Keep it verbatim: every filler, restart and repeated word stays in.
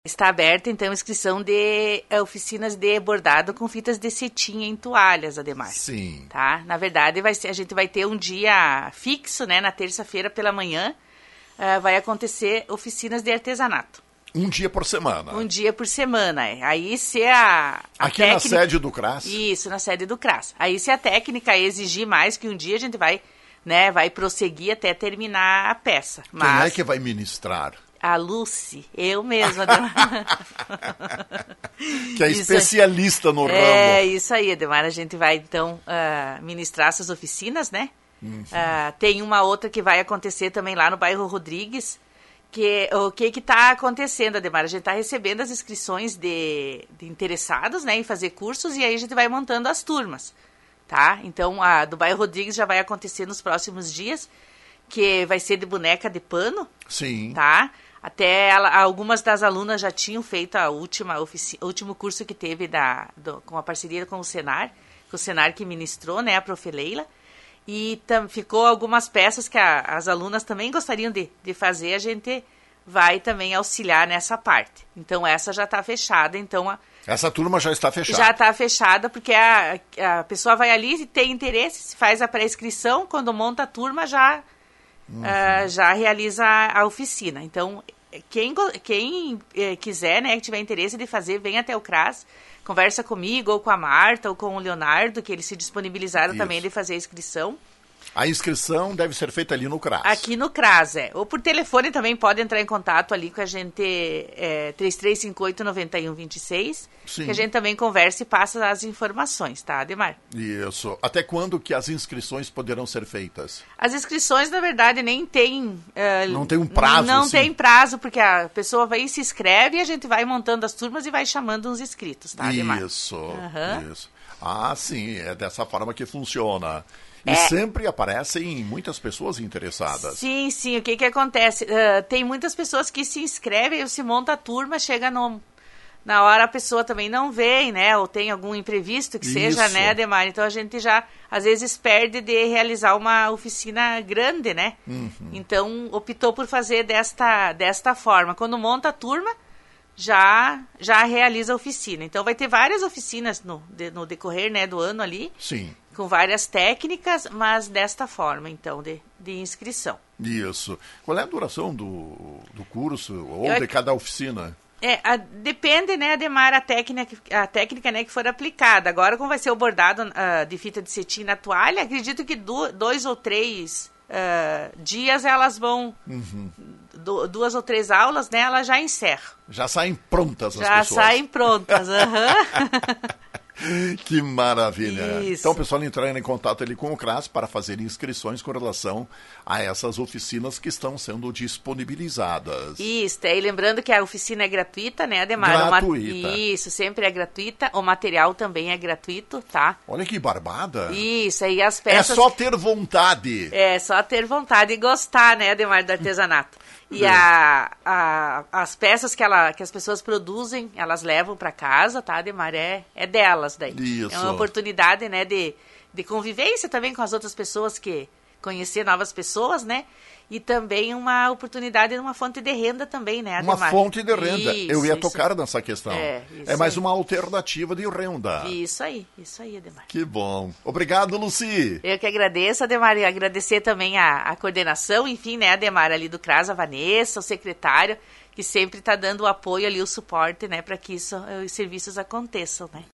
Está aberta, então, a inscrição de uh, oficinas de bordado com fitas de cetim em toalhas, Ademar. Sim. Tá? Na verdade, vai ser, a gente vai ter um dia fixo, né? Na terça-feira pela manhã, uh, vai acontecer oficinas de artesanato. Um dia por semana. Um dia por semana. É. Aí, se a, a Aqui técnica... na sede do C R A S? Isso, na sede do C R A S. Aí, se a técnica exigir mais que um dia, a gente vai, né, vai prosseguir até terminar a peça. Mas... Quem é que vai ministrar? A Lucy, eu mesma. Que é especialista isso, no ramo. É, isso aí, Ademar. A gente vai, então, uh, ministrar essas oficinas, né? Uhum. Uh, tem uma outra que vai acontecer também lá no bairro Rodrigues. Que, o que está acontecendo, Ademar? A gente está recebendo as inscrições de, de interessados, né, em fazer cursos, e aí a gente vai montando as turmas, tá? Então, a do bairro Rodrigues já vai acontecer nos próximos dias, que vai ser de boneca de pano. Sim. Tá? Até ela, algumas das alunas já tinham feito a última ofici- o último curso que teve da, do, com a parceria com o Senar, com o Senar que ministrou, né, a Prof. Leila. E tam, ficou algumas peças que a, as alunas também gostariam de, de fazer, a gente vai também auxiliar nessa parte. Então, essa já está fechada. Então, a, essa turma já está fechada? Já está fechada, porque a, a pessoa vai ali e tem interesse, faz a pré-inscrição, quando monta a turma já... Uhum. Uh, já realiza a, a oficina. Então, quem, quem eh, quiser, né, que tiver interesse de fazer, vem até o C R A S, conversa comigo, ou com a Marta, ou com o Leonardo, que eles se disponibilizaram Isso. também de fazer a inscrição. A inscrição deve ser feita ali no C R A S. Aqui no C R A S, é. Ou por telefone também pode entrar em contato ali com a gente, é, três três cinco oito, nove um dois seis, Sim. que a gente também conversa e passa as informações, tá, Ademar? Isso. Até quando que as inscrições poderão ser feitas? As inscrições, na verdade, nem tem... Uh, não tem um prazo, Não assim. tem prazo, porque a pessoa vai e se inscreve e a gente vai montando as turmas e vai chamando uns inscritos, tá, Ademar? Isso, uhum. isso. Ah, sim, é dessa forma que funciona. E é. sempre aparecem muitas pessoas interessadas. Sim, sim. O que que acontece? Uh, tem muitas pessoas que se inscrevem, se monta a turma, chega no, na hora a pessoa também não vem, né? Ou tem algum imprevisto que Isso. seja, né, Ademar? Então a gente já, às vezes, perde de realizar uma oficina grande, né? Uhum. Então optou por fazer desta, desta forma. Quando monta a turma, já, já realiza a oficina. Então vai ter várias oficinas no, de, no decorrer, né, do ano ali. Sim. Com várias técnicas, mas desta forma, então, de, de inscrição. Isso. Qual é a duração do, do curso ou Eu, de cada oficina? É, a, depende, né, Ademar, a técnica, a técnica né, que for aplicada. Agora, como vai ser o bordado uh, de fita de cetim na toalha, acredito que do, dois ou três uh, dias elas vão... Uhum. Do, duas ou três aulas, né, elas já encerram. Já saem prontas as já pessoas. Já saem prontas, aham. Uhum. Que maravilha. Isso. Então, o pessoal entrando em contato ali com o C R A S para fazer inscrições com relação a essas oficinas que estão sendo disponibilizadas. Isso, e lembrando que a oficina é gratuita, né, Ademar? Gratuita. Ma... Isso, sempre é gratuita. O material também é gratuito, tá? Olha que barbada. Isso, aí as peças... É só ter vontade. É, só ter vontade e gostar, né, Ademar, do artesanato. E a, a, as peças que, ela, que as pessoas produzem, elas levam para casa, tá, Ademar? É, é delas daí. Isso. É uma oportunidade, né, de, de convivência também com as outras pessoas, que conhecer novas pessoas, né? E também uma oportunidade, uma fonte de renda também, né, Ademar? Uma fonte de renda. Isso, Eu ia isso. tocar nessa questão. É, é mais aí. uma alternativa de renda. Isso aí, isso aí, Ademar. Que bom. Obrigado, Lucy. Eu que agradeço, Ademar, e agradecer também a, a coordenação, enfim, né, Ademar, ali do C R A S, a Vanessa, o secretário, que sempre está dando o apoio ali, o suporte, né, para que isso, os serviços aconteçam, né.